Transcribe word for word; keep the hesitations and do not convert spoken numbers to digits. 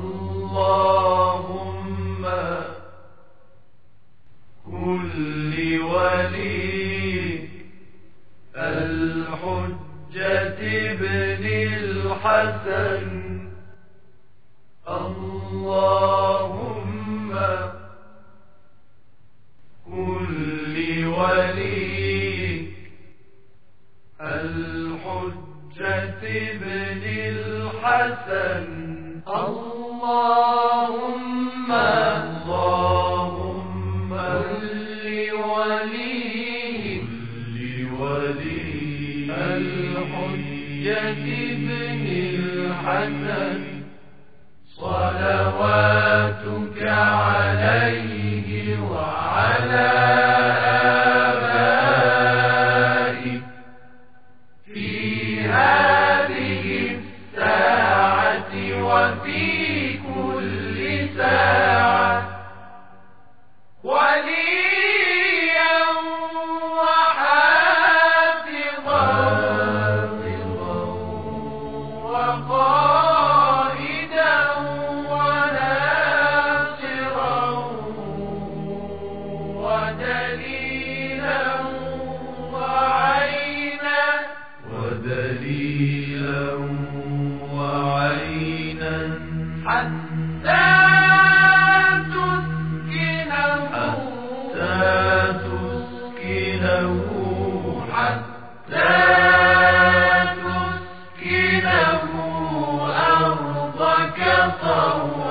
اللهم كن لوليك الحجة ابن الحسن اللهم كن لوليك الحجة ابن الحسن اللهم اللهم كن لوليك الحجة ابن الحسن صلواتك عليه وعلى آبائه في هذه الساعة وفي كل ساعة وليا وحافظا وقائدا وناصرا ودليلا وعينا ودليلا وعينا حتى تسكنه حتى تسكنه حتى تسكنه أرضك طوعا